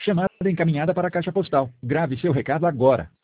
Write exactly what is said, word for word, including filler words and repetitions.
Chamada encaminhada para a caixa postal. Grave seu recado agora.